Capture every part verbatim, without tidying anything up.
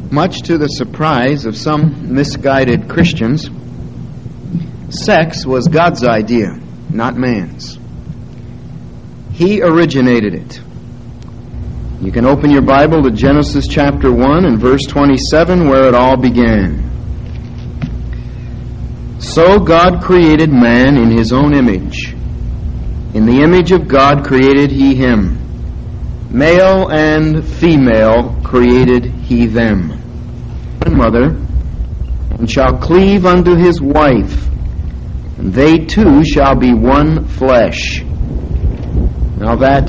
Much to the surprise of some misguided Christians, sex was God's idea, not man's. He originated it. You can open your Bible to Genesis chapter one and verse twenty-seven, where it all began. So God created man in his own image. In the image of God created he him. Male and female created he them. And mother, and shall cleave unto his wife, and they two shall be one flesh. Now that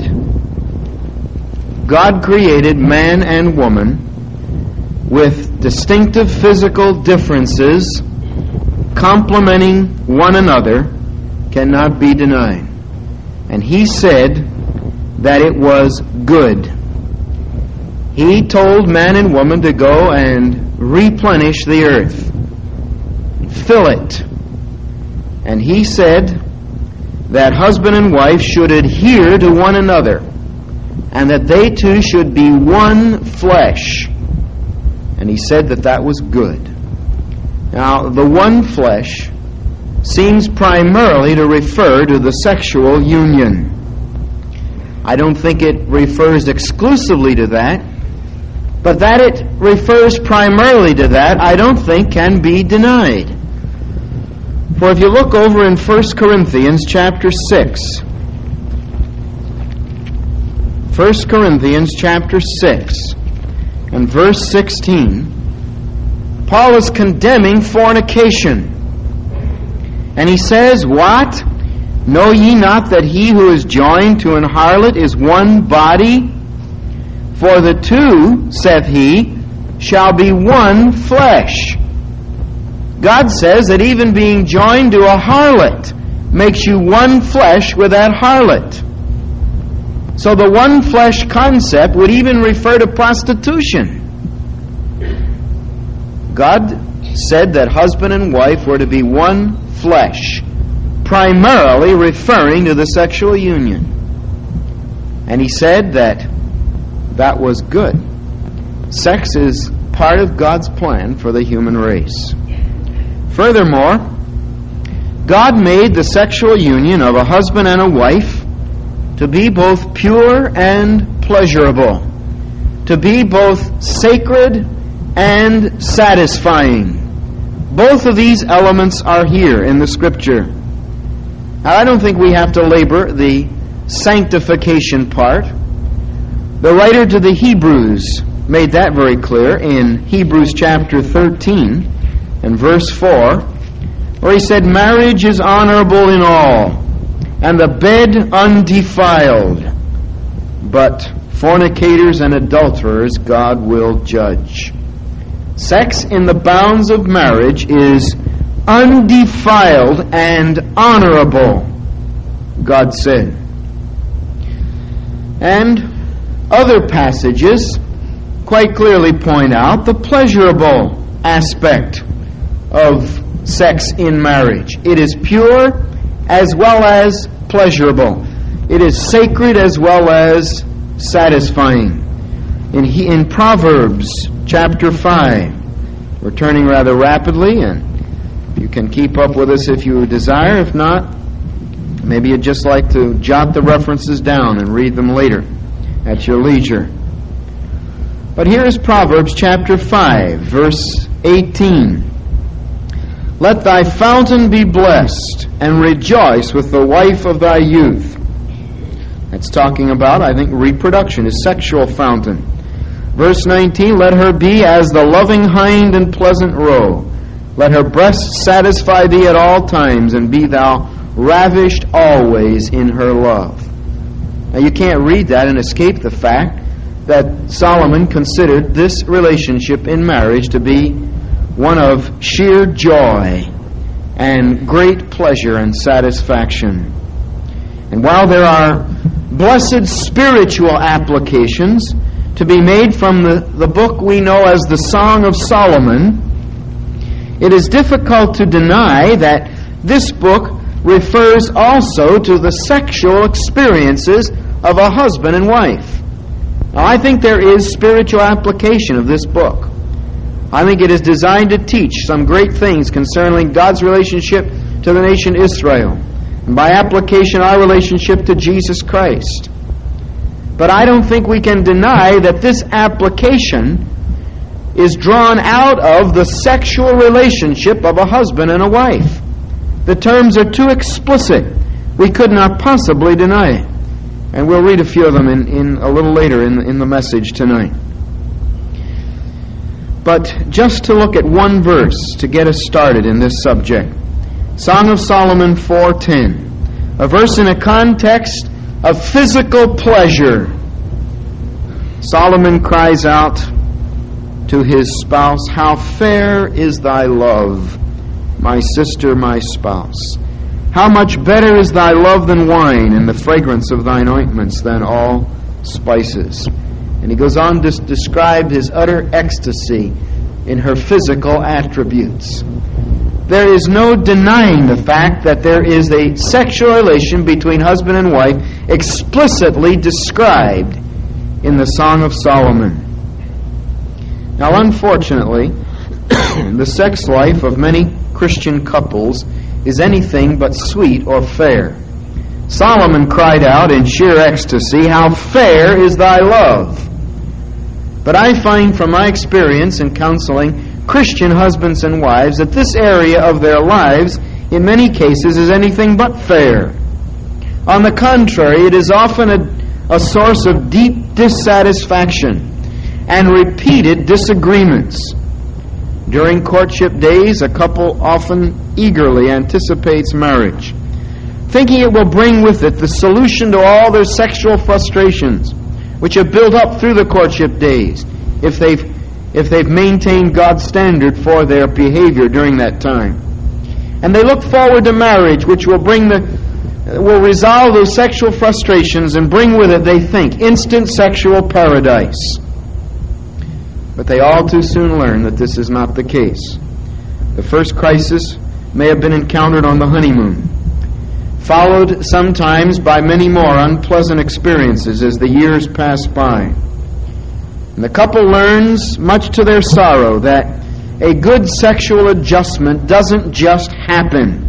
God created man and woman with distinctive physical differences, complementing one another, cannot be denied. And he said that it was good. He told man and woman to go and replenish the earth, fill it. And he said that husband and wife should adhere to one another, and that they two should be one flesh. And he said that that was good. Now, the one flesh seems primarily to refer to the sexual union. I don't think it refers exclusively to that, but that it refers primarily to that, I don't think can be denied. For if you look over in First Corinthians chapter six, First Corinthians chapter six and verse sixteen, Paul is condemning fornication. And he says, what? Know ye not that he who is joined to an harlot is one body? For the two, saith he, shall be one flesh. God says that even being joined to a harlot makes you one flesh with that harlot. So the one flesh concept would even refer to prostitution. God said that husband and wife were to be one flesh, primarily referring to the sexual union. And he said that that was good. Sex is part of God's plan for the human race. Furthermore, God made the sexual union of a husband and a wife to be both pure and pleasurable, to be both sacred and satisfying. Both of these elements are here in the Scripture. Now, I don't think we have to labor the sanctification part. The writer to the Hebrews made that very clear in Hebrews chapter thirteen and verse four, where he said, marriage is honorable in all, and the bed undefiled, but fornicators and adulterers God will judge. Sex in the bounds of marriage is undefiled and honorable, God said. And other passages quite clearly point out the pleasurable aspect of sex in marriage. It is pure as well as pleasurable. It is sacred as well as satisfying. In, in Proverbs chapter five, we're turning rather rapidly, and you can keep up with us if you desire. If not, maybe you'd just like to jot the references down and read them later at your leisure. But here is Proverbs chapter five, verse eighteen. Let thy fountain be blessed, and rejoice with the wife of thy youth. That's talking about, I think, reproduction, a sexual fountain. Verse nineteen, let her be as the loving hind and pleasant roe. Let her breasts satisfy thee at all times, and be thou ravished always in her love. Now you can't read that and escape the fact that Solomon considered this relationship in marriage to be one of sheer joy and great pleasure and satisfaction. And while there are blessed spiritual applications to be made from the, the book we know as the Song of Solomon, it is difficult to deny that this book refers also to the sexual experiences of a husband and wife. Now, I think there is spiritual application of this book. I think it is designed to teach some great things concerning God's relationship to the nation Israel, and by application our relationship to Jesus Christ. But I don't think we can deny that this application is drawn out of the sexual relationship of a husband and a wife. The terms are too explicit. We could not possibly deny it. And we'll read a few of them in, in a little later in, in the message tonight. But just to look at one verse to get us started in this subject. Song of Solomon four ten. A verse in a context of physical pleasure. Solomon cries out to his spouse, "How fair is thy love, my sister, my spouse. How much better is thy love than wine, and the fragrance of thine ointments than all spices." And he goes on to describe his utter ecstasy in her physical attributes. There is no denying the fact that there is a sexual relation between husband and wife explicitly described in the Song of Solomon. Now, unfortunately, the sex life of many Christian couples is anything but sweet or fair. Solomon cried out in sheer ecstasy, "How fair is thy love!" But I find from my experience in counseling Christian husbands and wives that this area of their lives, in many cases, is anything but fair. On the contrary, it is often a, a source of deep dissatisfaction and repeated disagreements. During courtship days, a couple often eagerly anticipates marriage, thinking it will bring with it the solution to all their sexual frustrations, which have built up through the courtship days, if they've if they've maintained God's standard for their behavior during that time. And they look forward to marriage, which will bring the will resolve those sexual frustrations and bring with it, they think, instant sexual paradise. But they all too soon learn that this is not the case. The first crisis may have been encountered on the honeymoon, followed sometimes by many more unpleasant experiences as the years pass by. And the couple learns, much to their sorrow, that a good sexual adjustment doesn't just happen.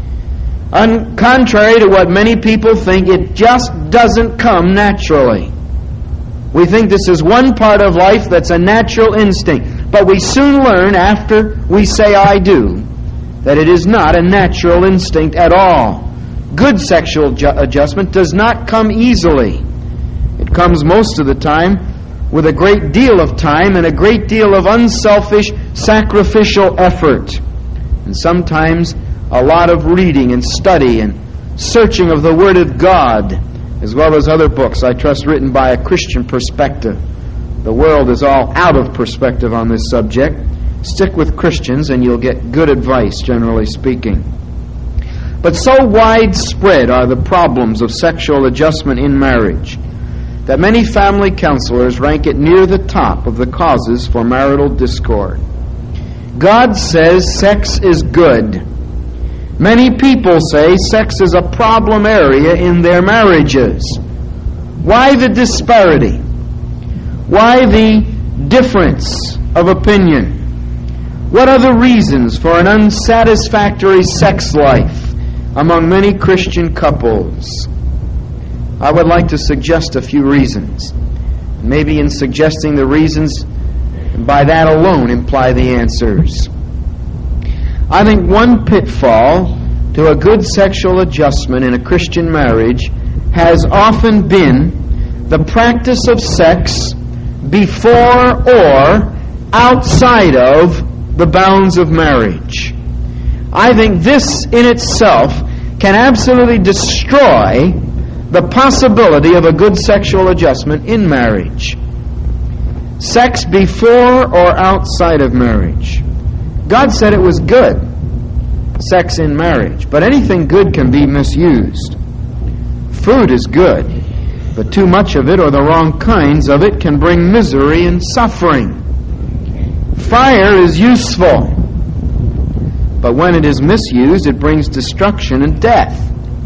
Un- contrary to what many people think, it just doesn't come naturally. We think this is one part of life that's a natural instinct, but we soon learn after we say "I do" that it is not a natural instinct at all. Good sexual ju- adjustment does not come easily. It comes most of the time with a great deal of time and a great deal of unselfish, sacrificial effort. And sometimes a lot of reading and study and searching of the Word of God, as well as other books, I trust, written by a Christian perspective. The world is all out of perspective on this subject. Stick with Christians and you'll get good advice, generally speaking. But so widespread are the problems of sexual adjustment in marriage that many family counselors rank it near the top of the causes for marital discord. God says sex is good. Many people say sex is a problem area in their marriages. Why the disparity? Why the difference of opinion? What are the reasons for an unsatisfactory sex life among many Christian couples? I would like to suggest a few reasons. Maybe in suggesting the reasons, by that alone imply the answers. I think one pitfall to a good sexual adjustment in a Christian marriage has often been the practice of sex before or outside of the bounds of marriage. I think this in itself can absolutely destroy the possibility of a good sexual adjustment in marriage. Sex before or outside of marriage. God said it was good, sex in marriage, but anything good can be misused. Food is good, but too much of it or the wrong kinds of it can bring misery and suffering. Fire is useful, but when it is misused, it brings destruction and death.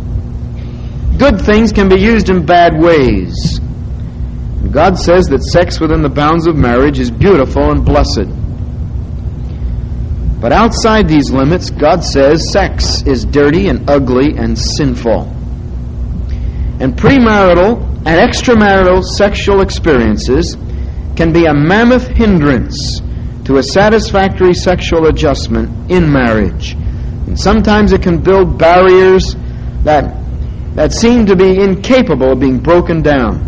Good things can be used in bad ways. God says that sex within the bounds of marriage is beautiful and blessed. But outside these limits, God says sex is dirty and ugly and sinful. And premarital and extramarital sexual experiences can be a mammoth hindrance to a satisfactory sexual adjustment in marriage. And sometimes it can build barriers that that seem to be incapable of being broken down.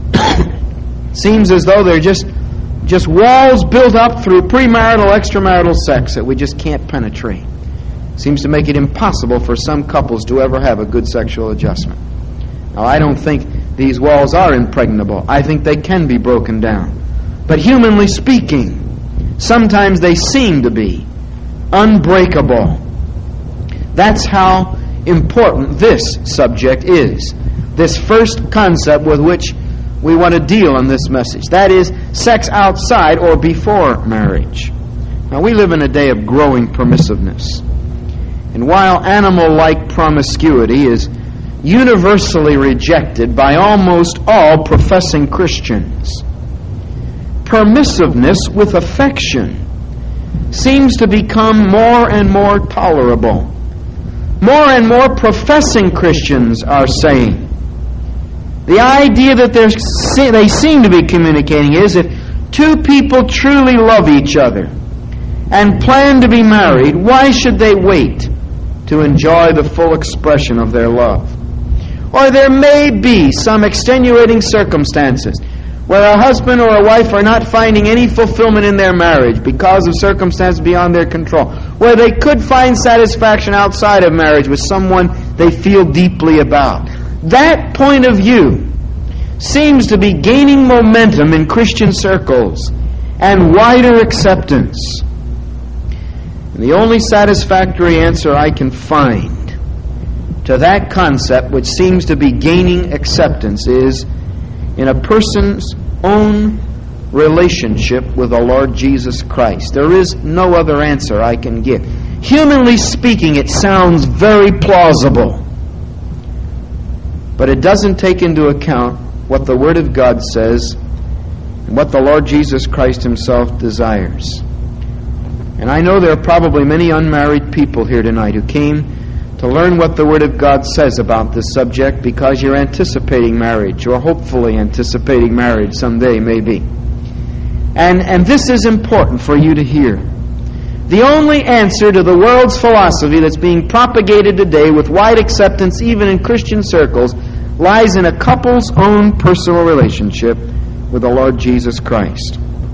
Seems as though they're just just walls built up through premarital, extramarital sex that we just can't penetrate. Seems to make it impossible for some couples to ever have a good sexual adjustment. Now, I don't think these walls are impregnable. I think they can be broken down. But humanly speaking, sometimes they seem to be unbreakable. That's how important this subject is. This first concept with which we want to deal in this message. That is, sex outside or before marriage. Now, we live in a day of growing permissiveness. And while animal-like promiscuity is universally rejected by almost all professing Christians, permissiveness with affection seems to become more and more tolerable. More and more professing Christians are saying the idea that they're, they seem to be communicating is if two people truly love each other and plan to be married, why should they wait to enjoy the full expression of their love? Or there may be some extenuating circumstances where a husband or a wife are not finding any fulfillment in their marriage because of circumstances beyond their control, where they could find satisfaction outside of marriage with someone they feel deeply about. That point of view seems to be gaining momentum in Christian circles and wider acceptance. And the only satisfactory answer I can find to that concept, which seems to be gaining acceptance, is in a person's own relationship with the Lord Jesus Christ. There is no other answer I can give. Humanly speaking, it sounds very plausible, but it doesn't take into account what the Word of God says and what the Lord Jesus Christ Himself desires. And I know there are probably many unmarried people here tonight who came to learn what the Word of God says about this subject because you're anticipating marriage, or hopefully anticipating marriage someday, maybe. And, and this is important for you to hear. The only answer to the world's philosophy that's being propagated today with wide acceptance even in Christian circles lies in a couple's own personal relationship with the Lord Jesus Christ.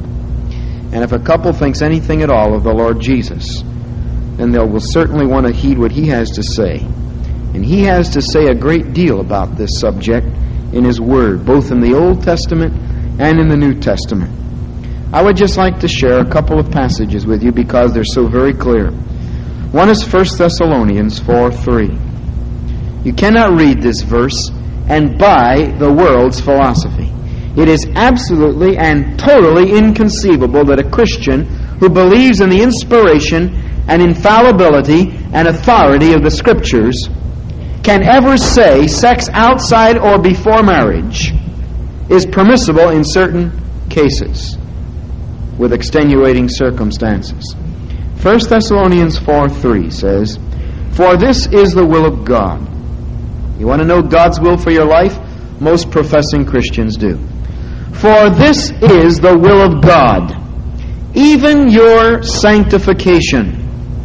And if a couple thinks anything at all of the Lord Jesus, then they will certainly want to heed what He has to say. And He has to say a great deal about this subject in His Word, both in the Old Testament and in the New Testament. I would just like to share a couple of passages with you because they're so very clear. One is First Thessalonians four three. You cannot read this verse and buy the world's philosophy. It is absolutely and totally inconceivable that a Christian who believes in the inspiration and infallibility and authority of the Scriptures can ever say sex outside or before marriage is permissible in certain cases with extenuating circumstances. First Thessalonians four three says, "For this is the will of God." You want to know God's will for your life? Most professing Christians do. "For this is the will of God, even your sanctification,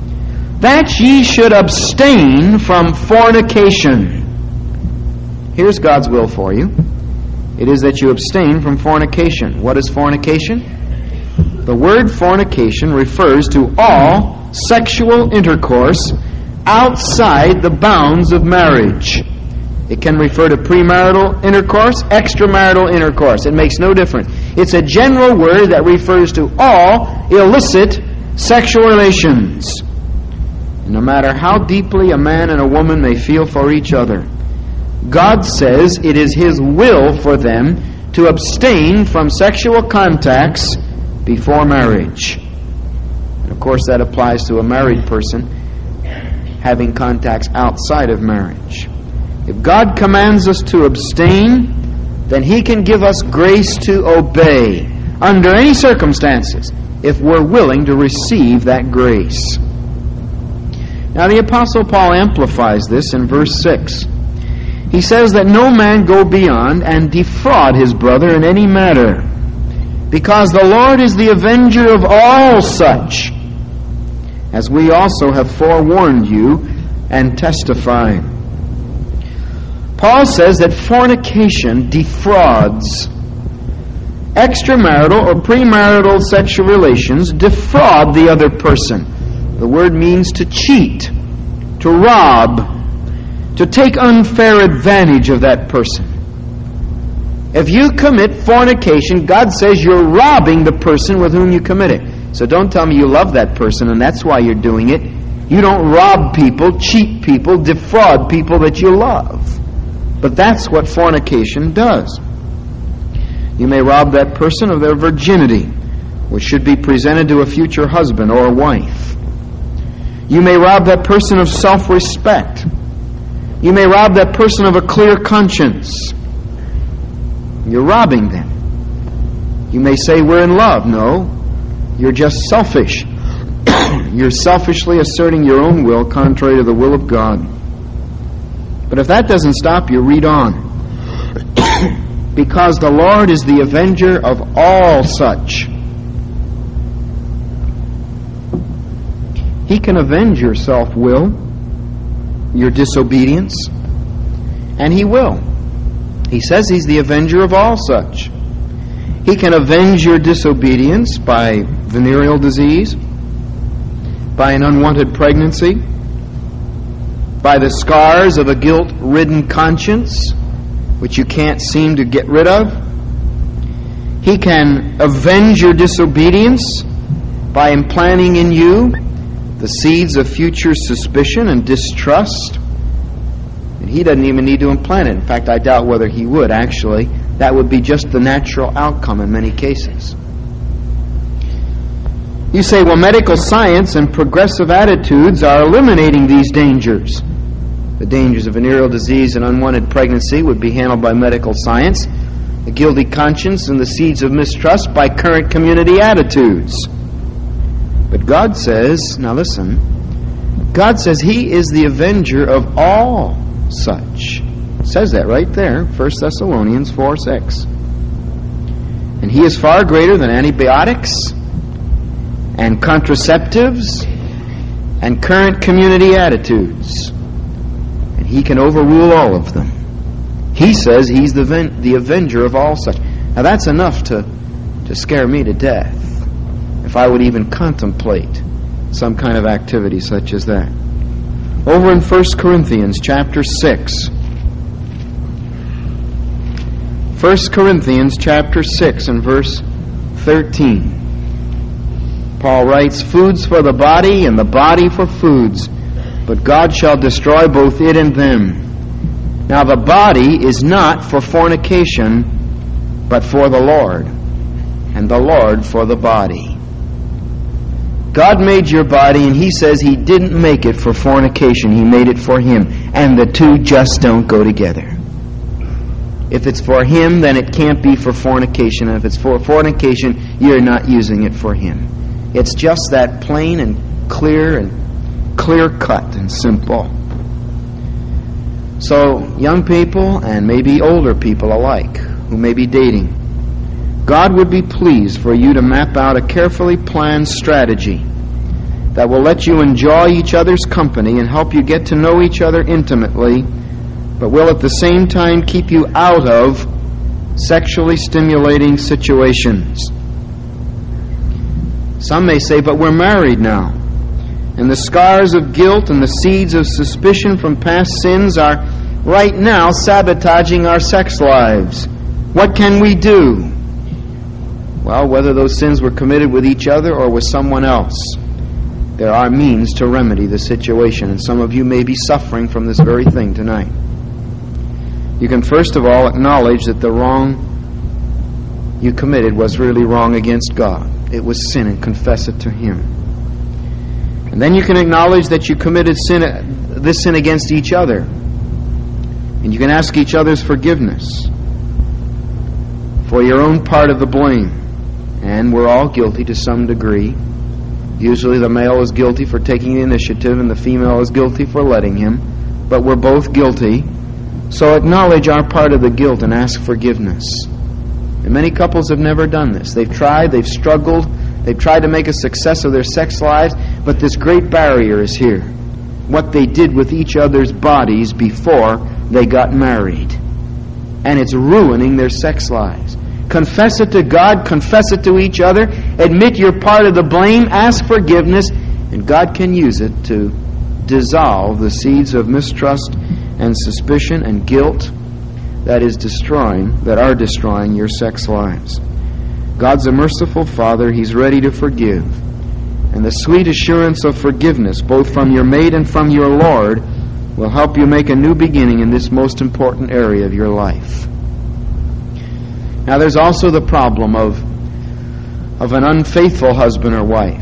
that ye should abstain from fornication." Here's God's will for you. It is that you abstain from fornication. What is fornication? The word fornication refers to all sexual intercourse outside the bounds of marriage. It can refer to premarital intercourse, extramarital intercourse. It makes no difference. It's a general word that refers to all illicit sexual relations. No matter how deeply a man and a woman may feel for each other, God says it is His will for them to abstain from sexual contacts before marriage. And of course that applies to a married person having contacts outside of marriage. If God commands us to abstain, then He can give us grace to obey under any circumstances, if we're willing to receive that grace. Now the Apostle Paul amplifies this in verse six. He says that no man go beyond and defraud his brother in any matter, because the Lord is the avenger of all such, as we also have forewarned you and testified. Paul says that fornication defrauds. Extramarital or premarital sexual relations defraud the other person. The word means to cheat, to rob, to take unfair advantage of that person. If you commit fornication, God says you're robbing the person with whom you commit it. So don't tell me you love that person and that's why you're doing it. You don't rob people, cheat people, defraud people that you love. But that's what fornication does. You may rob that person of their virginity, which should be presented to a future husband or wife. You may rob that person of self-respect. You may rob that person of a clear conscience. You're robbing them. You may say we're in love. No, you're just selfish. You're selfishly asserting your own will contrary to the will of God. But if that doesn't stop you, read on. Because the Lord is the avenger of all such. He can avenge your self-will, your disobedience, and He will. He says He's the avenger of all such. He can avenge your disobedience by venereal disease, by an unwanted pregnancy, by the scars of a guilt-ridden conscience, which you can't seem to get rid of. He can avenge your disobedience by implanting in you the seeds of future suspicion and distrust. And He doesn't even need to implant it. In fact, I doubt whether He would, actually. That would be just the natural outcome in many cases. You say, well, medical science and progressive attitudes are eliminating these dangers. The dangers of venereal disease and unwanted pregnancy would be handled by medical science. The guilty conscience and the seeds of mistrust by current community attitudes. But God says, now listen, God says He is the avenger of all such. It says that right there, First Thessalonians four six. And He is far greater than antibiotics and contraceptives and current community attitudes. And He can overrule all of them. He says He's the, ven- the avenger of all such. Now that's enough to, to scare me to death, if I would even contemplate some kind of activity such as that. Over in First Corinthians chapter six. First Corinthians chapter six and verse thirteen. Paul writes, foods for the body and the body for foods, but God shall destroy both it and them. Now the body is not for fornication, but for the Lord, and the Lord for the body. God made your body, and He says He didn't make it for fornication. He made it for Him. And the two just don't go together. If it's for Him, then it can't be for fornication. And if it's for fornication, you're not using it for Him. It's just that plain and clear and clear-cut and simple. So, young people and maybe older people alike who may be dating, God would be pleased for you to map out a carefully planned strategy that will let you enjoy each other's company and help you get to know each other intimately, but will at the same time keep you out of sexually stimulating situations. Some may say, but we're married now, and the scars of guilt and the seeds of suspicion from past sins are right now sabotaging our sex lives. What can we do? Well, whether those sins were committed with each other or with someone else, there are means to remedy the situation, and some of you may be suffering from this very thing tonight. You can first of all acknowledge that the wrong you committed was really wrong against God. It was sin, and confess it to Him. And then you can acknowledge that you committed sin, this sin against each other. And you can ask each other's forgiveness for your own part of the blame. And we're all guilty to some degree. Usually the male is guilty for taking the initiative and the female is guilty for letting him. But we're both guilty. So acknowledge our part of the guilt and ask forgiveness. And many couples have never done this. They've tried, they've struggled, they've tried to make a success of their sex lives, but this great barrier is here. What they did with each other's bodies before they got married. And it's ruining their sex lives. Confess it to God, confess it to each other, admit you're part of the blame, ask forgiveness, and God can use it to dissolve the seeds of mistrust and suspicion and guilt that is destroying, that are destroying your sex lives. God's a merciful Father. He's ready to forgive. And the sweet assurance of forgiveness, both from your mate and from your Lord, will help you make a new beginning in this most important area of your life. Now there's also the problem of, of an unfaithful husband or wife.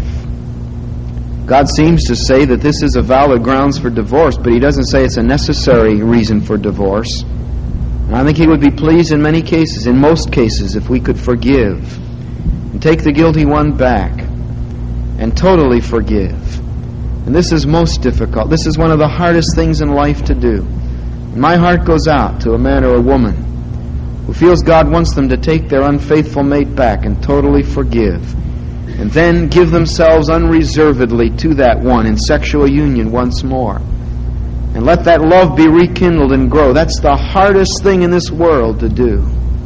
God seems to say that this is a valid grounds for divorce, but He doesn't say it's a necessary reason for divorce. And I think He would be pleased in many cases, in most cases, if we could forgive and take the guilty one back and totally forgive. And this is most difficult. This is one of the hardest things in life to do. My heart goes out to a man or a woman who feels God wants them to take their unfaithful mate back and totally forgive, and then give themselves unreservedly to that one in sexual union once more. And let that love be rekindled and grow. That's the hardest thing in this world to do.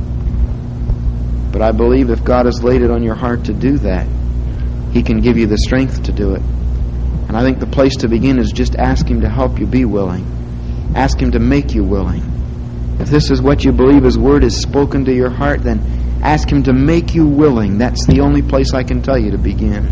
But I believe if God has laid it on your heart to do that, He can give you the strength to do it. And I think the place to begin is just ask Him to help you be willing. Ask Him to make you willing. If this is what you believe His Word is spoken to your heart, then ask Him to make you willing. That's the only place I can tell you to begin.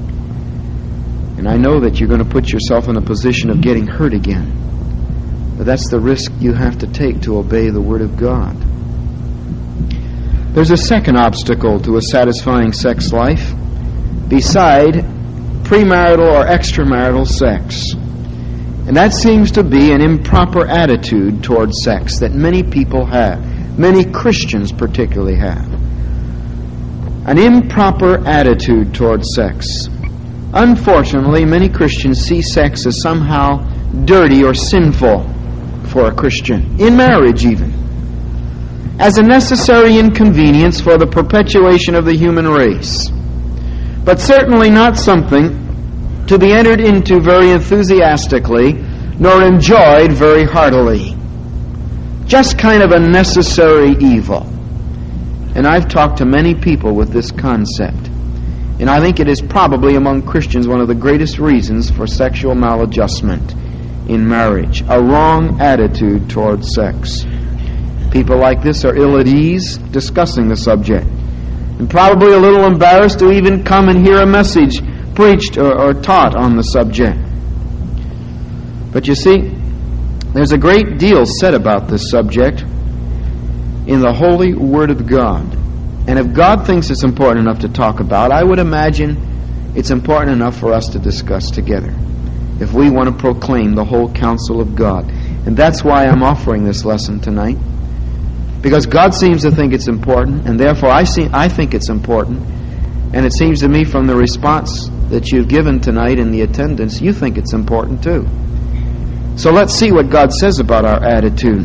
And I know that you're going to put yourself in a position of getting hurt again. But that's the risk you have to take to obey the Word of God. There's a second obstacle to a satisfying sex life beside premarital or extramarital sex. And that seems to be an improper attitude towards sex that many people have. Many Christians particularly have. An improper attitude towards sex. Unfortunately, many Christians see sex as somehow dirty or sinful for a Christian, in marriage even, as a necessary inconvenience for the perpetuation of the human race, but certainly not something to be entered into very enthusiastically, nor enjoyed very heartily. Just kind of a necessary evil. And I've talked to many people with this concept, and I think it is probably among Christians one of the greatest reasons for sexual maladjustment in marriage, a wrong attitude towards sex. People like this are ill at ease discussing the subject, and probably a little embarrassed to even come and hear a message preached or, or taught on the subject. But you see, there's a great deal said about this subject in the Holy Word of God. And if God thinks it's important enough to talk about, I would imagine it's important enough for us to discuss together, if we want to proclaim the whole counsel of God. And that's why I'm offering this lesson tonight. Because God seems to think it's important, and therefore I see, I think it's important. And it seems to me from the response that you've given tonight in the attendance, you think it's important too. So let's see what God says about our attitude.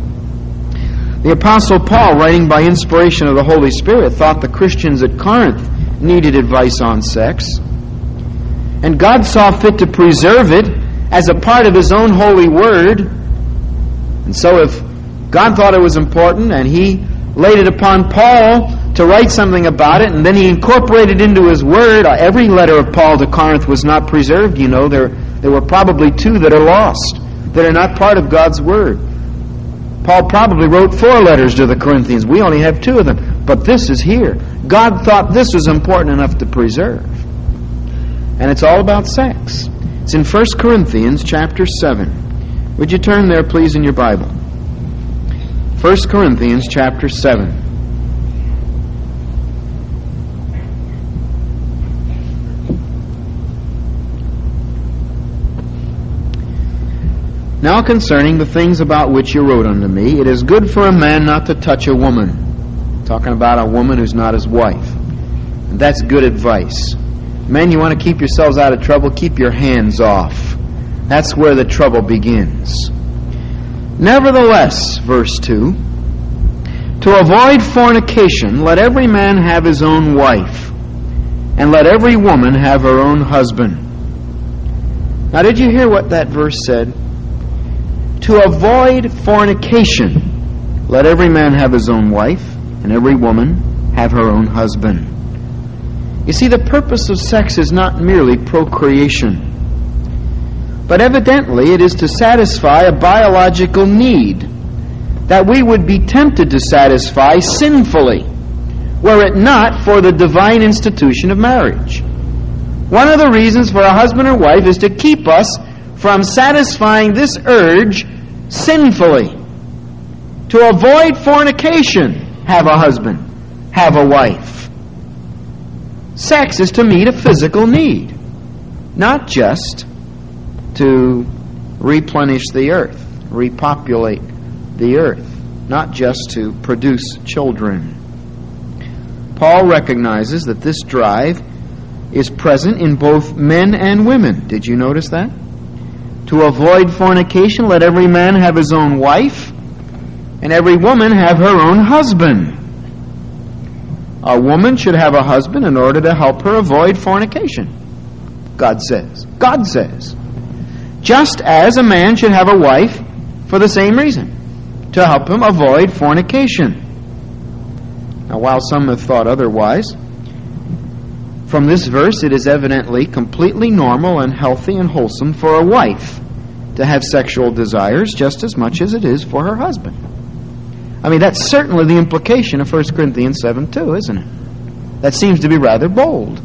The Apostle Paul, writing by inspiration of the Holy Spirit, thought the Christians at Corinth needed advice on sex. And God saw fit to preserve it as a part of His own holy Word. And so if God thought it was important and He laid it upon Paul to write something about it, and then He incorporated it into His Word, every letter of Paul to Corinth was not preserved, you know. There, there were probably two that are lost, that are not part of God's Word. Paul probably wrote four letters to the Corinthians. We only have two of them. But this is here. God thought this was important enough to preserve. And it's all about sex. It's in First Corinthians chapter seven. Would you turn there, please, in your Bible? First Corinthians chapter seven. Now concerning the things about which you wrote unto me, it is good for a man not to touch a woman. Talking about a woman who's not his wife. And that's good advice. Men, you want to keep yourselves out of trouble? Keep your hands off. That's where the trouble begins. Nevertheless, verse two, to avoid fornication, let every man have his own wife, and let every woman have her own husband. Now, did you hear what that verse said? To avoid fornication, let every man have his own wife, and every woman have her own husband. You see, the purpose of sex is not merely procreation, but evidently it is to satisfy a biological need that we would be tempted to satisfy sinfully, were it not for the divine institution of marriage. One of the reasons for a husband or wife is to keep us from satisfying this urge sinfully. To avoid fornication, have a husband, have a wife. Sex is to meet a physical need, not just to replenish the earth, repopulate the earth, not just to produce children. Paul recognizes that this drive is present in both men and women. Did you notice that? To avoid fornication, let every man have his own wife, and every woman have her own husband. A woman should have a husband in order to help her avoid fornication, God says. God says. Just as a man should have a wife for the same reason, to help him avoid fornication. Now, while some have thought otherwise, from this verse it is evidently completely normal and healthy and wholesome for a wife to have sexual desires just as much as it is for her husband. I mean, that's certainly the implication of First Corinthians seven two, isn't it? That seems to be rather bold.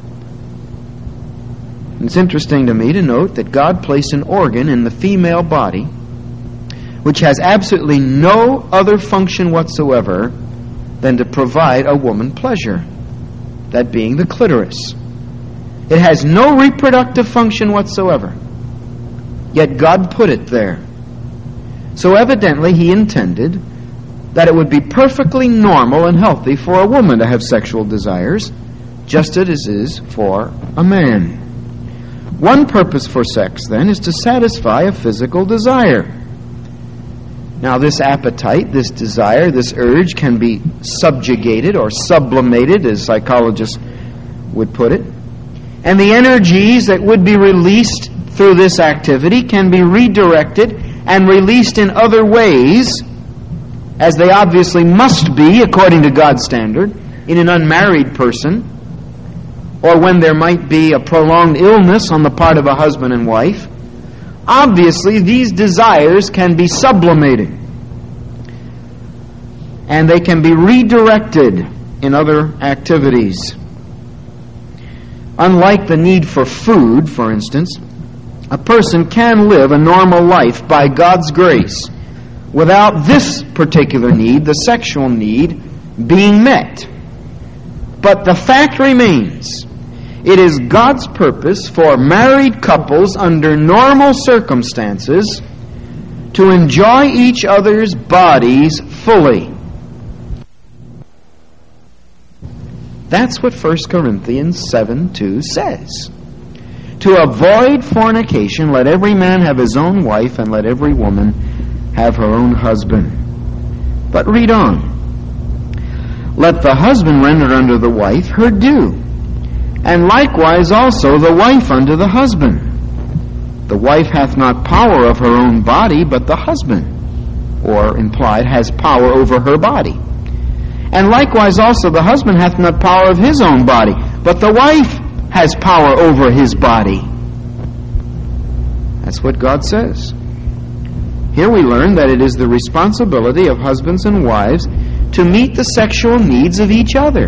It's interesting to me to note that God placed an organ in the female body which has absolutely no other function whatsoever than to provide a woman pleasure, that being the clitoris. It has no reproductive function whatsoever, yet God put it there. So evidently He intended that it would be perfectly normal and healthy for a woman to have sexual desires, just as it is for a man. One purpose for sex, then, is to satisfy a physical desire. Now, this appetite, this desire, this urge can be subjugated or sublimated, as psychologists would put it. And the energies that would be released through this activity can be redirected and released in other ways, as they obviously must be, according to God's standard, in an unmarried person, or when there might be a prolonged illness on the part of a husband and wife. Obviously, these desires can be sublimated, and they can be redirected in other activities. Unlike the need for food, for instance, a person can live a normal life by God's grace without this particular need, the sexual need, being met. But the fact remains, it is God's purpose for married couples under normal circumstances to enjoy each other's bodies fully. That's what First Corinthians seven two says. To avoid fornication, let every man have his own wife, and let every woman have her own husband. But read on. Let the husband render unto the wife her due, and likewise also the wife unto the husband. The wife hath not power of her own body, but the husband, or implied, has power over her body. And likewise also the husband hath not power of his own body, but the wife has power over his body. That's what God says. Here we learn that it is the responsibility of husbands and wives to meet the sexual needs of each other.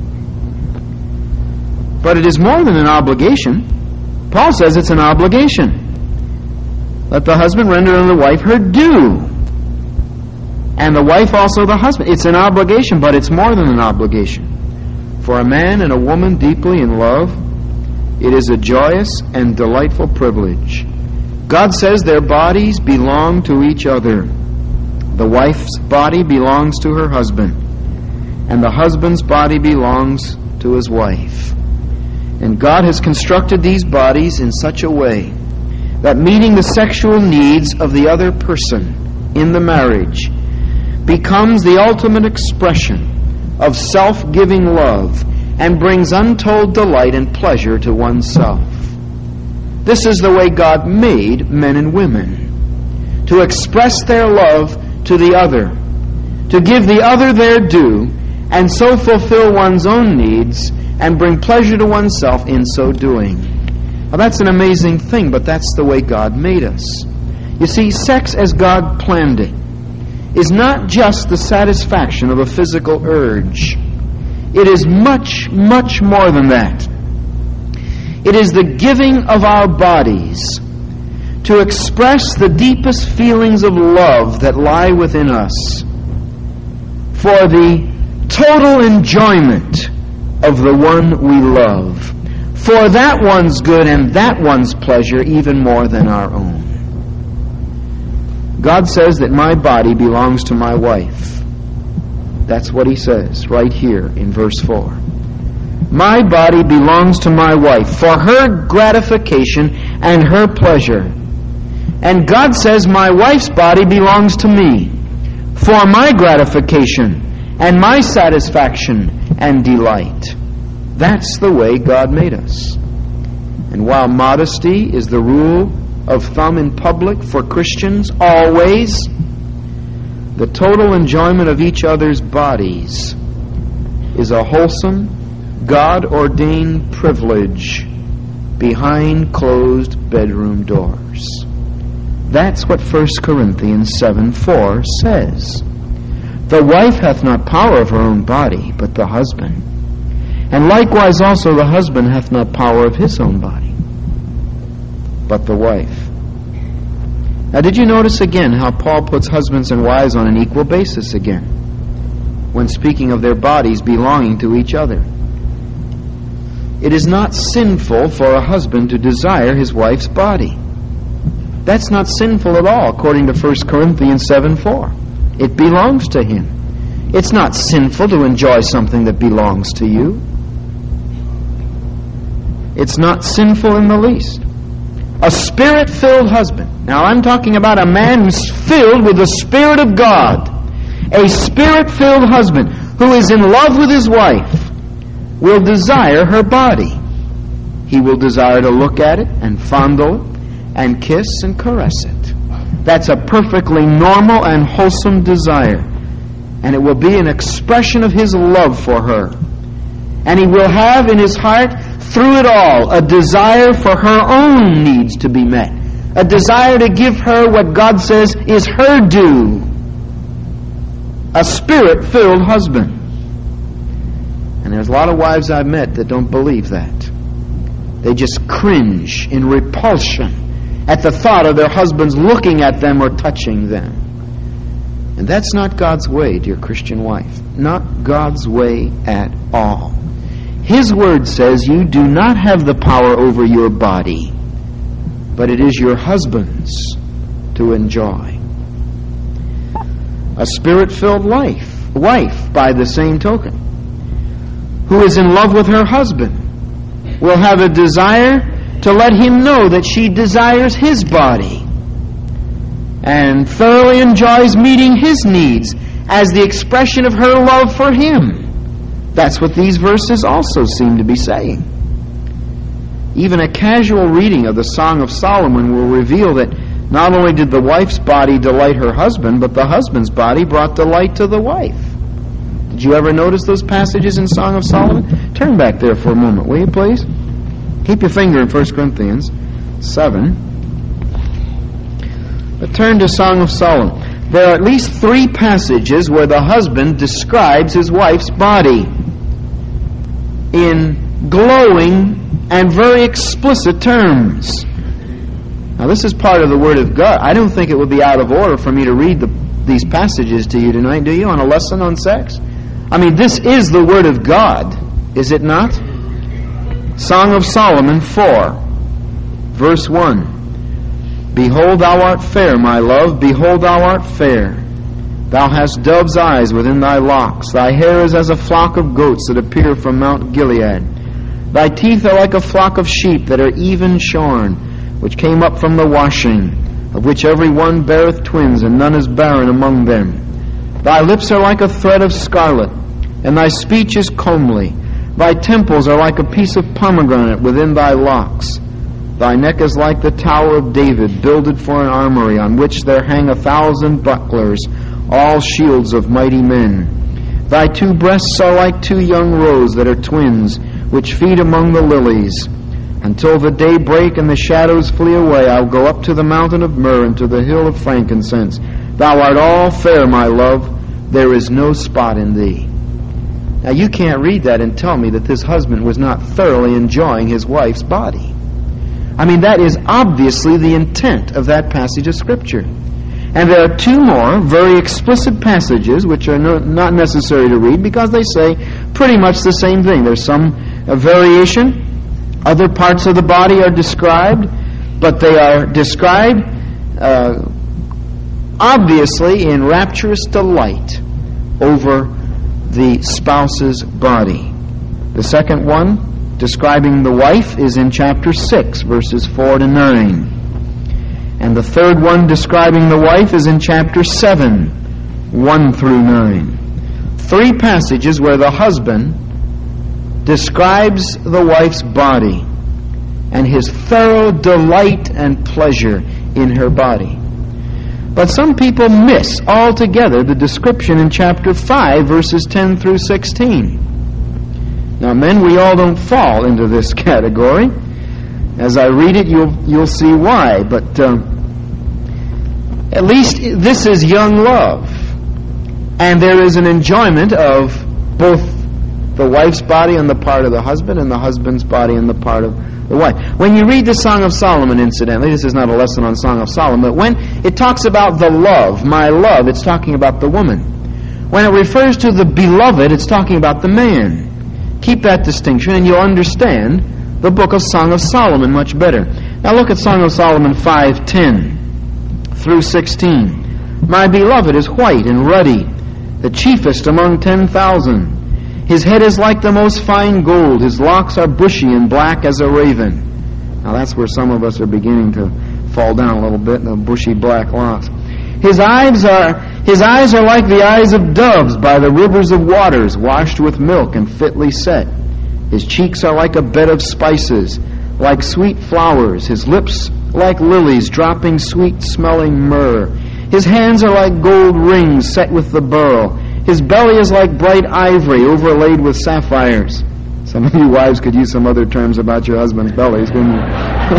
But it is more than an obligation. Paul says it's an obligation. Let the husband render unto the wife her due, and the wife also the husband. It's an obligation, but it's more than an obligation. For a man and a woman deeply in love, it is a joyous and delightful privilege. God says their bodies belong to each other. The wife's body belongs to her husband, and the husband's body belongs to his wife. And God has constructed these bodies in such a way that meeting the sexual needs of the other person in the marriage becomes the ultimate expression of self-giving love and brings untold delight and pleasure to oneself. This is the way God made men and women, to express their love to the other, to give the other their due, and so fulfill one's own needs and bring pleasure to oneself in so doing. Now that's an amazing thing, but that's the way God made us. You see, sex as God planned it is not just the satisfaction of a physical urge. It is much, much more than that. It is the giving of our bodies to express the deepest feelings of love that lie within us for the total enjoyment of the one we love, for that one's good and that one's pleasure even more than our own. God says that my body belongs to my wife. That's what he says right here in verse four. My body belongs to my wife for her gratification and her pleasure. And God says my wife's body belongs to me for my gratification and my satisfaction and delight. That's the way God made us. And while modesty is the rule of thumb in public for Christians always, the total enjoyment of each other's bodies is a wholesome, God-ordained privilege behind closed bedroom doors. That's what First Corinthians seven four says. The wife hath not power of her own body, but the husband. And likewise also the husband hath not power of his own body, but the wife. Now did you notice again how Paul puts husbands and wives on an equal basis again when speaking of their bodies belonging to each other? It is not sinful for a husband to desire his wife's body. That's not sinful at all, according to First Corinthians seven four. It belongs to him. It's not sinful to enjoy something that belongs to you. It's not sinful in the least. A Spirit-filled husband. Now I'm talking about a man who's filled with the Spirit of God. A Spirit-filled husband who is in love with his wife will desire her body. He will desire to look at it and fondle it and kiss and caress it. That's a perfectly normal and wholesome desire. And it will be an expression of his love for her. And he will have in his heart, through it all, a desire for her own needs to be met. A desire to give her what God says is her due. A Spirit-filled husband. And there's a lot of wives I've met that don't believe that. They just cringe in repulsion at the thought of their husbands looking at them or touching them. And that's not God's way, dear Christian wife. Not God's way at all. His word says you do not have the power over your body, but it is your husband's to enjoy. A Spirit-filled life, wife, by the same token, who is in love with her husband, will have a desire to let him know that she desires his body and thoroughly enjoys meeting his needs as the expression of her love for him. That's what these verses also seem to be saying. Even a casual reading of the Song of Solomon will reveal that not only did the wife's body delight her husband, but the husband's body brought delight to the wife. Did you ever notice those passages in Song of Solomon? Turn back there for a moment, will you please? Keep your finger in First Corinthians seven. But turn to Song of Solomon. There are at least three passages where the husband describes his wife's body in glowing and very explicit terms. Now this is part of the Word of God. I don't think it would be out of order for me to read the, these passages to you tonight, do you, on a lesson on sex? I mean, this is the Word of God, is it not? Song of Solomon four, verse one. Behold, thou art fair, my love, behold, thou art fair. Thou hast dove's eyes within thy locks. Thy hair is as a flock of goats that appear from Mount Gilead. Thy teeth are like a flock of sheep that are even shorn, which came up from the washing, of which every one beareth twins, and none is barren among them. Thy lips are like a thread of scarlet, and thy speech is comely. Thy temples are like a piece of pomegranate within thy locks. Thy neck is like the tower of David, builded for an armory, on which there hang a thousand bucklers, all shields of mighty men. Thy two breasts are like two young roes that are twins, which feed among the lilies. Until the day break and the shadows flee away, I'll go up to the mountain of myrrh and to the hill of frankincense. Thou art all fair, my love. There is no spot in thee. Now you can't read that and tell me that this husband was not thoroughly enjoying his wife's body. I mean, that is obviously the intent of that passage of Scripture. And there are two more very explicit passages which are no, not necessary to read because they say pretty much the same thing. There's some uh, variation. Other parts of the body are described, but they are described uh, obviously in rapturous delight over the spouse's body. The second one, describing the wife, is in chapter six, verses four to nine. And the third one, describing the wife, is in chapter seven, one through nine. Three passages where the husband describes the wife's body and his thorough delight and pleasure in her body. But some people miss altogether the description in chapter five, verses ten through sixteen. Now, men, we all don't fall into this category. As I read it, you'll you'll see why. But um, at least this is young love. And there is an enjoyment of both the wife's body on the part of the husband and the husband's body on the part of the wife. When you read the Song of Solomon, incidentally, this is not a lesson on Song of Solomon, but when it talks about the love, my love, it's talking about the woman. When it refers to the beloved, it's talking about the man. Keep that distinction and you'll understand the book of Song of Solomon much better. Now look at Song of Solomon five ten through sixteen. My beloved is white and ruddy, the chiefest among ten thousand. His head is like the most fine gold. His locks are bushy and black as a raven. Now that's where some of us are beginning to fall down a little bit, the bushy black locks. His eyes are his eyes are like the eyes of doves by the rivers of waters, washed with milk and fitly set. His cheeks are like a bed of spices, like sweet flowers. His lips like lilies, dropping sweet-smelling myrrh. His hands are like gold rings set with the beryl. His belly is like bright ivory overlaid with sapphires. Some of you wives could use some other terms about your husband's bellies, couldn't you?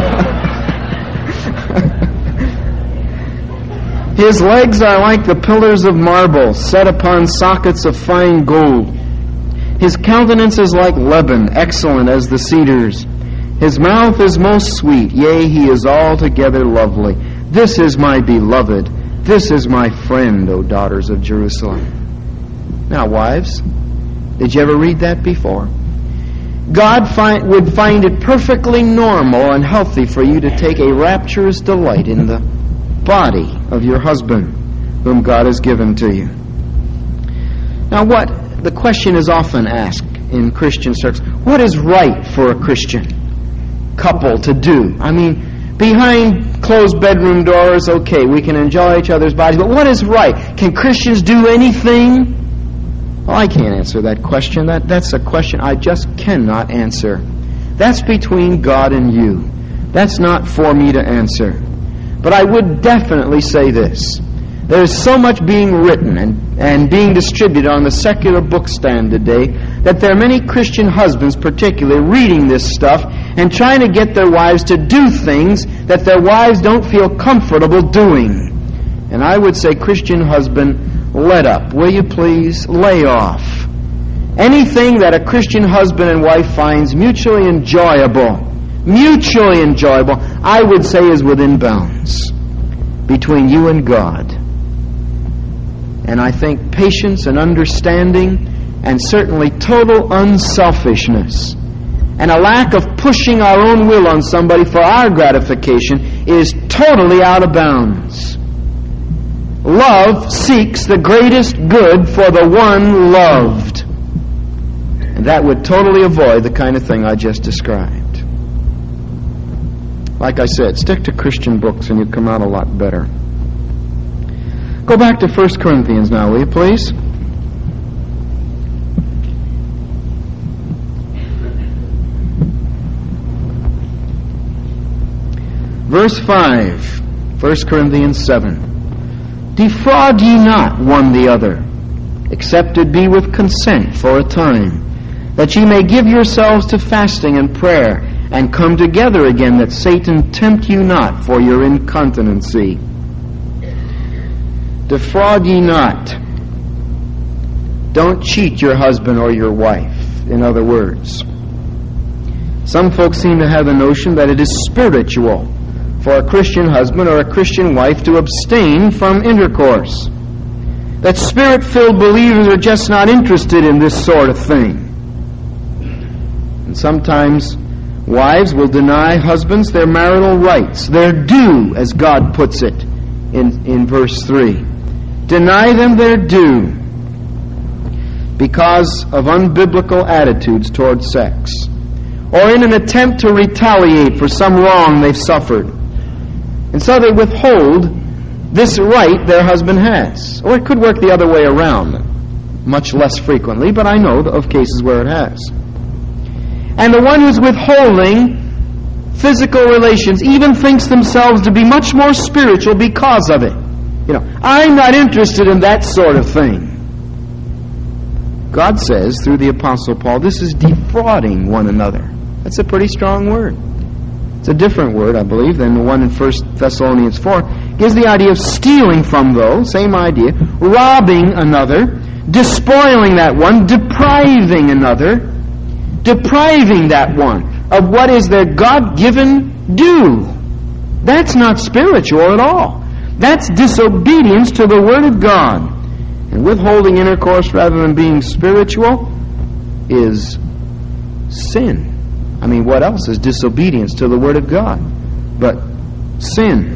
His legs are like the pillars of marble, set upon sockets of fine gold. His countenance is like Lebanon, excellent as the cedars. His mouth is most sweet, yea, he is altogether lovely. This is my beloved. This is my friend, O daughters of Jerusalem. Now, wives, did you ever read that before? God find, would find it perfectly normal and healthy for you to take a rapturous delight in the body of your husband, whom God has given to you. Now, what the question is often asked in Christian circles, what is right for a Christian couple to do? I mean, behind closed bedroom doors, okay, we can enjoy each other's bodies, but what is right? Can Christians do anything? Well, I can't answer that question. That, that's a question I just cannot answer. That's between God and you. That's not for me to answer. But I would definitely say this. There is so much being written and, and being distributed on the secular book stand today that there are many Christian husbands particularly reading this stuff and trying to get their wives to do things that their wives don't feel comfortable doing. And I would say, Christian husband, let up. Will you please? Lay off. Anything that a Christian husband and wife finds mutually enjoyable, mutually enjoyable, I would say is within bounds between you and God. And I think patience and understanding and certainly total unselfishness and a lack of pushing our own will on somebody for our gratification is totally out of bounds. Love seeks the greatest good for the one loved. And that would totally avoid the kind of thing I just described. Like I said, stick to Christian books and you come out a lot better. Go back to First Corinthians now, will you please? Verse five, First Corinthians seven. Defraud ye not one the other, except it be with consent for a time, that ye may give yourselves to fasting and prayer, and come together again, that Satan tempt you not for your incontinency. Defraud ye not. Don't cheat your husband or your wife, in other words. Some folks seem to have the notion that it is spiritual for a Christian husband or a Christian wife to abstain from intercourse. That Spirit-filled believers are just not interested in this sort of thing. And sometimes wives will deny husbands their marital rights, their due, as God puts it in, in verse three. Deny them their due because of unbiblical attitudes toward sex, or in an attempt to retaliate for some wrong they've suffered. And so they withhold this right their husband has. Or it could work the other way around, much less frequently, but I know of cases where it has. And the one who's withholding physical relations even thinks themselves to be much more spiritual because of it. You know, I'm not interested in that sort of thing. God says through the Apostle Paul, this is defrauding one another. That's a pretty strong word. It's a different word, I believe, than the one in First Thessalonians four. It gives the idea of stealing from those, same idea, robbing another, despoiling that one, depriving another, depriving that one of what is their God-given due. That's not spiritual at all. That's disobedience to the Word of God. And withholding intercourse rather than being spiritual is sin. I mean, what else is disobedience to the Word of God but sin?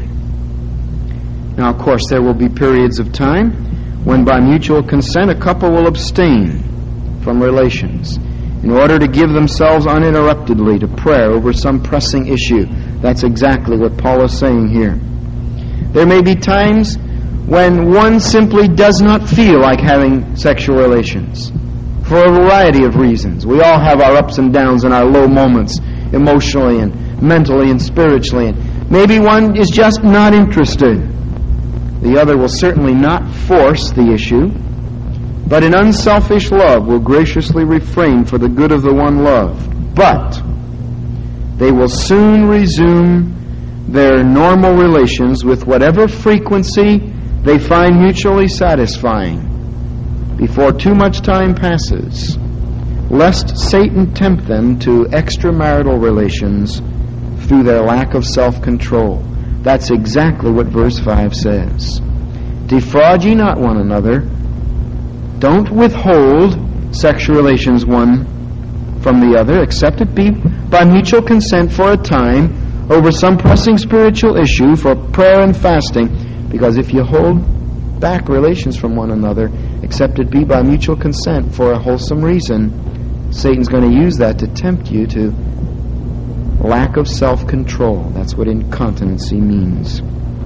Now, of course, there will be periods of time when by mutual consent a couple will abstain from relations in order to give themselves uninterruptedly to prayer over some pressing issue. That's exactly what Paul is saying here. There may be times when one simply does not feel like having sexual relations for a variety of reasons. We all have our ups and downs and our low moments emotionally and mentally and spiritually. And maybe one is just not interested. The other will certainly not force the issue, but in unselfish love will graciously refrain for the good of the one loved. But they will soon resume their normal relations with whatever frequency they find mutually satisfying before too much time passes, lest Satan tempt them to extramarital relations through their lack of self-control. That's exactly what verse five says. Defraud ye not one another. Don't withhold sexual relations one from the other, except it be by mutual consent for a time over some pressing spiritual issue for prayer and fasting, because if you hold back relations from one another, except it be by mutual consent for a wholesome reason, Satan's going to use that to tempt you to lack of self-control. That's what incontinency means.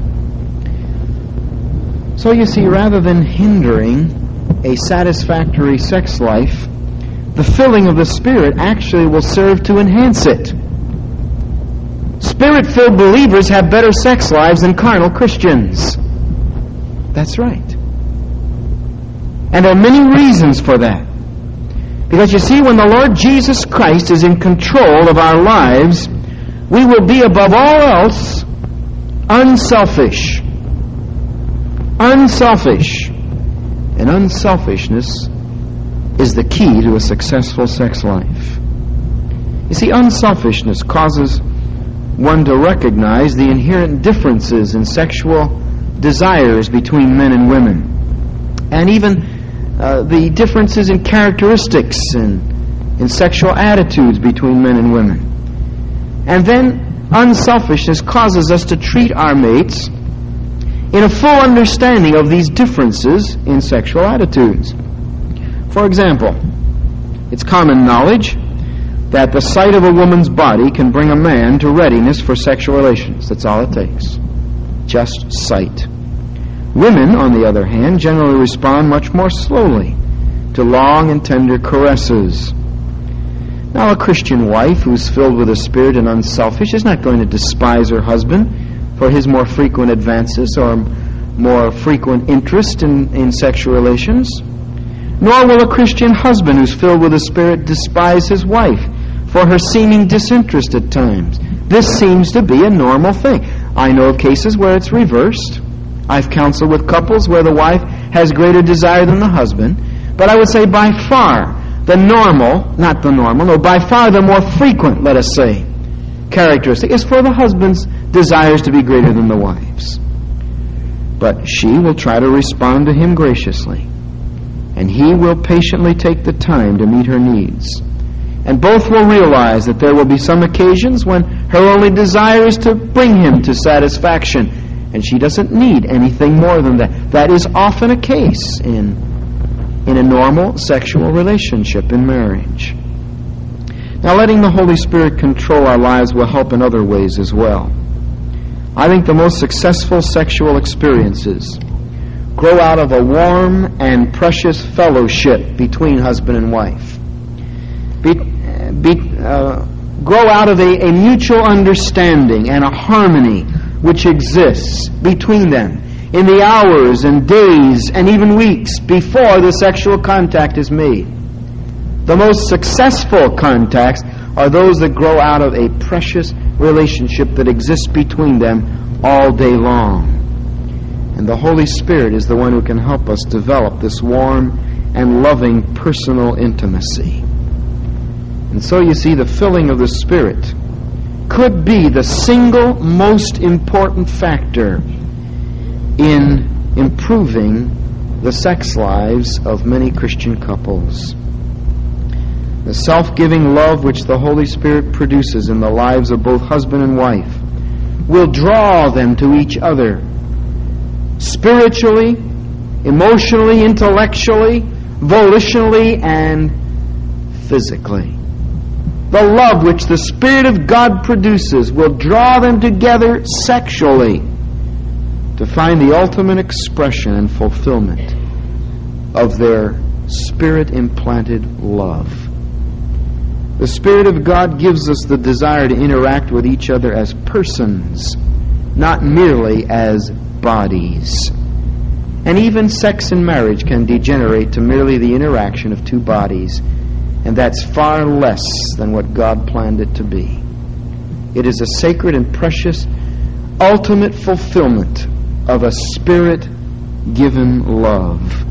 So you see, rather than hindering a satisfactory sex life, the filling of the Spirit actually will serve to enhance it. Spirit-filled believers have better sex lives than carnal Christians. That's right. And there are many reasons for that. Because you see, when the Lord Jesus Christ is in control of our lives, we will be above all else unselfish. Unselfish. And unselfishness is the key to a successful sex life. You see, unselfishness causes one to recognize the inherent differences in sexual desires between men and women, and even uh, the differences in characteristics and in sexual attitudes between men and women. And then unselfishness causes us to treat our mates in a full understanding of these differences in sexual attitudes. For example, it's common knowledge that the sight of a woman's body can bring a man to readiness for sexual relations. That's all it takes. Just sight. Women, on the other hand, generally respond much more slowly to long and tender caresses. Now, a Christian wife who's filled with the Spirit and unselfish is not going to despise her husband for his more frequent advances or more frequent interest in, in sexual relations. Nor will a Christian husband who's filled with the Spirit despise his wife for her seeming disinterest at times. This seems to be a normal thing. I know of cases where it's reversed. I've counseled with couples where the wife has greater desire than the husband. But I would say by far the normal, not the normal, no, by far the more frequent, let us say, characteristic is for the husband's desires to be greater than the wife's. But she will try to respond to him graciously, and he will patiently take the time to meet her needs. And both will realize that there will be some occasions when her only desire is to bring him to satisfaction, and she doesn't need anything more than that. That is often a case in, in a normal sexual relationship in marriage. Now, letting the Holy Spirit control our lives will help in other ways as well. I think the most successful sexual experiences grow out of a warm and precious fellowship between husband and wife. Be, be, uh, grow out of a, a mutual understanding and a harmony which exists between them in the hours and days and even weeks before the sexual contact is made. The most successful contacts are those that grow out of a precious relationship that exists between them all day long. And the Holy Spirit is the one who can help us develop this warm and loving personal intimacy. And so you see, the filling of the Spirit could be the single most important factor in improving the sex lives of many Christian couples. The self-giving love which the Holy Spirit produces in the lives of both husband and wife will draw them to each other spiritually, emotionally, intellectually, volitionally, and physically. The love which the Spirit of God produces will draw them together sexually to find the ultimate expression and fulfillment of their Spirit-implanted love. The Spirit of God gives us the desire to interact with each other as persons, not merely as bodies. And even sex in marriage can degenerate to merely the interaction of two bodies, and that's far less than what God planned it to be. It is a sacred and precious ultimate fulfillment of a Spirit-given love.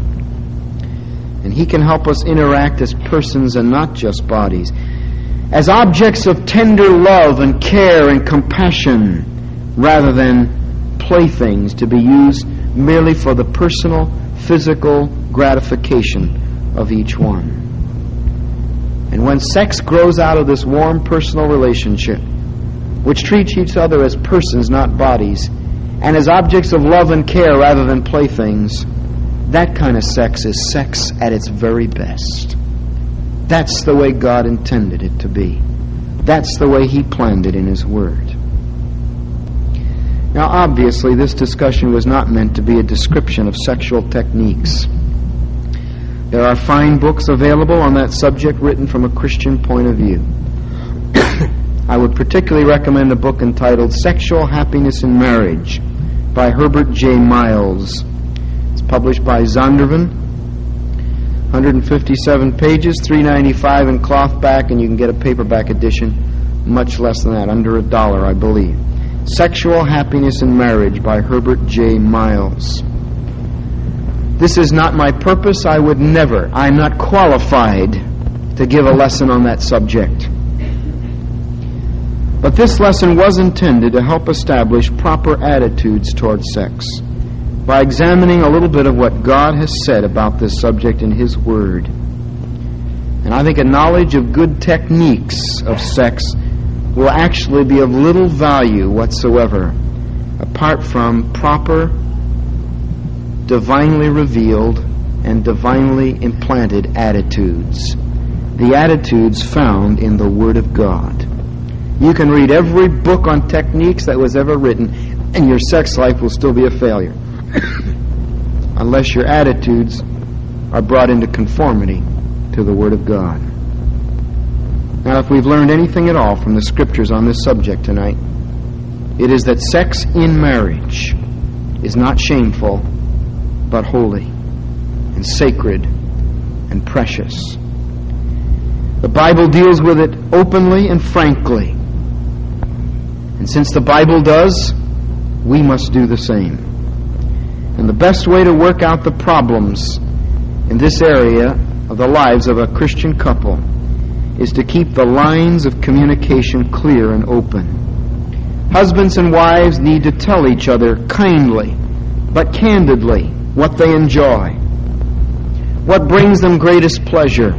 And He can help us interact as persons and not just bodies, as objects of tender love and care and compassion, rather than playthings to be used merely for the personal, physical gratification of each one. And when sex grows out of this warm personal relationship, which treats each other as persons, not bodies, and as objects of love and care rather than playthings, that kind of sex is sex at its very best. That's the way God intended it to be. That's the way He planned it in His Word. Now, obviously, this discussion was not meant to be a description of sexual techniques. There are fine books available on that subject written from a Christian point of view. I would particularly recommend a book entitled Sexual Happiness in Marriage by Herbert J. Miles. It's published by Zondervan, one hundred fifty-seven pages, three dollars and ninety-five cents in clothback, and you can get a paperback edition much less than that, under a dollar, I believe. Sexual Happiness in Marriage by Herbert J. Miles. This is not my purpose. I would never, I'm not qualified to give a lesson on that subject. But this lesson was intended to help establish proper attitudes toward sex by examining a little bit of what God has said about this subject in His Word. And I think a knowledge of good techniques of sex will actually be of little value whatsoever apart from proper divinely revealed and divinely implanted attitudes. The attitudes found in the Word of God. You can read every book on techniques that was ever written, and your sex life will still be a failure. Unless your attitudes are brought into conformity to the Word of God. Now, if we've learned anything at all from the Scriptures on this subject tonight, it is that sex in marriage is not shameful, but holy and sacred and precious. The Bible deals with it openly and frankly. And since the Bible does, we must do the same. And the best way to work out the problems in this area of the lives of a Christian couple is to keep the lines of communication clear and open. Husbands and wives need to tell each other kindly, but candidly, what they enjoy, what brings them greatest pleasure,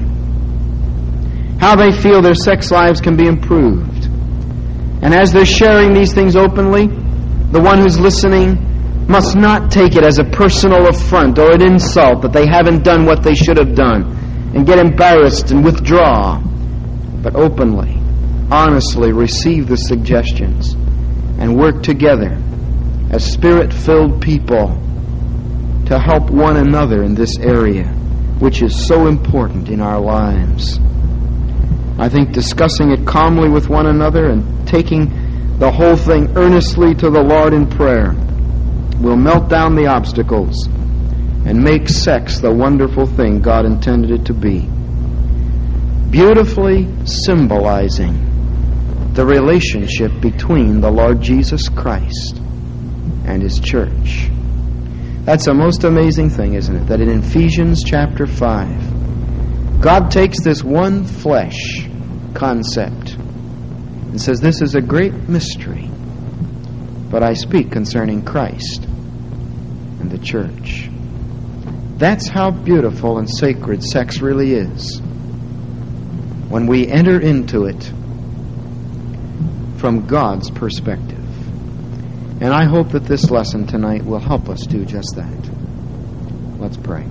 how they feel their sex lives can be improved. And as they're sharing these things openly, the one who's listening must not take it as a personal affront or an insult that they haven't done what they should have done and get embarrassed and withdraw, but openly, honestly receive the suggestions and work together as Spirit-filled people to help one another in this area, which is so important in our lives. I think discussing it calmly with one another and taking the whole thing earnestly to the Lord in prayer will melt down the obstacles and make sex the wonderful thing God intended it to be, beautifully symbolizing the relationship between the Lord Jesus Christ and His church. That's a most amazing thing, isn't it? That in Ephesians chapter five, God takes this one flesh concept and says, this is a great mystery, but I speak concerning Christ and the church. That's how beautiful and sacred sex really is, when we enter into it from God's perspective. And I hope that this lesson tonight will help us do just that. Let's pray.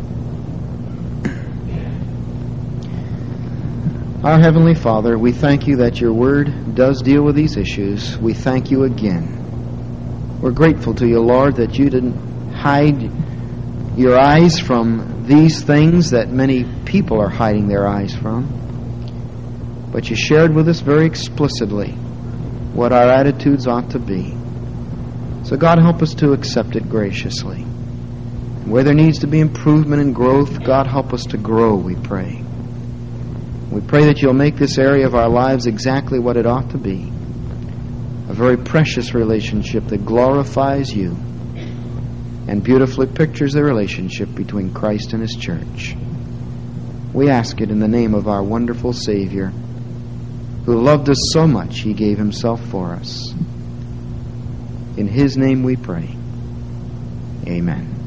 Our Heavenly Father, we thank You that Your Word does deal with these issues. We thank You again. We're grateful to You, Lord, that You didn't hide Your eyes from these things that many people are hiding their eyes from, but You shared with us very explicitly what our attitudes ought to be. So God, help us to accept it graciously. Where there needs to be improvement and growth, God, help us to grow, we pray. We pray that You'll make this area of our lives exactly what it ought to be, a very precious relationship that glorifies You and beautifully pictures the relationship between Christ and His church. We ask it in the name of our wonderful Savior, who loved us so much He gave Himself for us. In His name we pray. Amen.